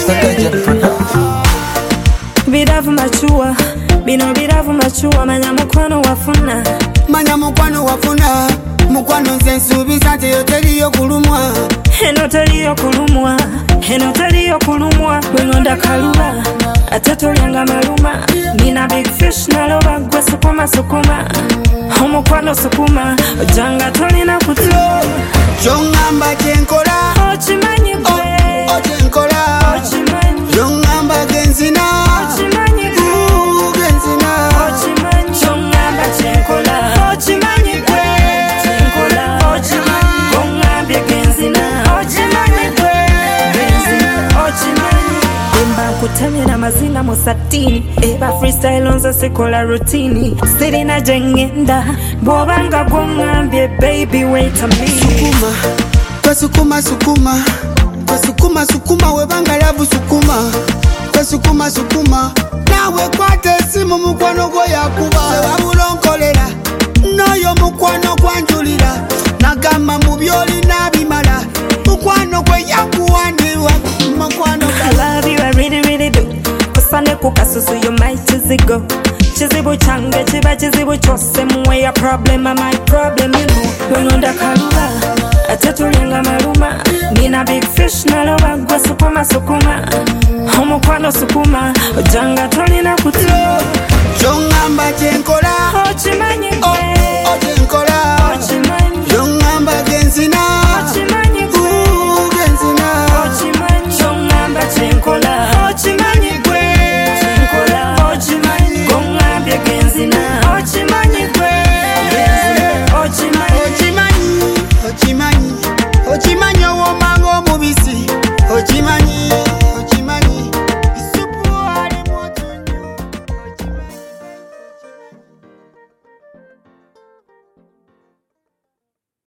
Biravu machua, bino biravu machua, manya mukwano wafuna. Manya mukwano wafuna, mukwano nsensubiza teyo teriyo kulumwa. Eno teriyo kulumwa, eno teriyo kulumwa. Bwengonda kaluba, atatolyanga maluma. Nina big fish naloba gwe sukuma sukuma. Omukwano sukuma, ojanga tolina kutlo. Jongamba jenkola, ochimanyi gwe. Ojenkola, ochimanyi. Jongamba genzina, ochimanyi gwe. Genzina, ochimanyi. Jongamba jenkola, ochimanyi gwe. Jenkola, ochimanyi. Jongambye genzina, ochimanyi gwe. Genzina, ochimanyi. Imba kutemera mazina musatini. Eba freestyle onza sekola rutini. Sirina jengenda, bwobanga gwongambye baby wait a minute. Sukuma, sukuma, sukuma, sukuma, webanga lavu sukuma. Sukuma, sukuma, nawe kwate simu mukwano gwo yakuba. Sewabulonkolera, noyo mukwano gwanjulira. Nagamba mu byoli nabimala, mukwano gwe yakuwandiwa. Mukwano I love you, I really, really do. Kusane kukasusu, you might go. Chizibu change, chiba chizibu chose. Mwe ya problem, my problem, you know. Wengonda kaluba, atatulenga maluma. Nina big fish, naloba gwe sukuma sukuma. Omukwano sukuma, ojanga tolina kutlo. Jongamba jenkola, ochimanyi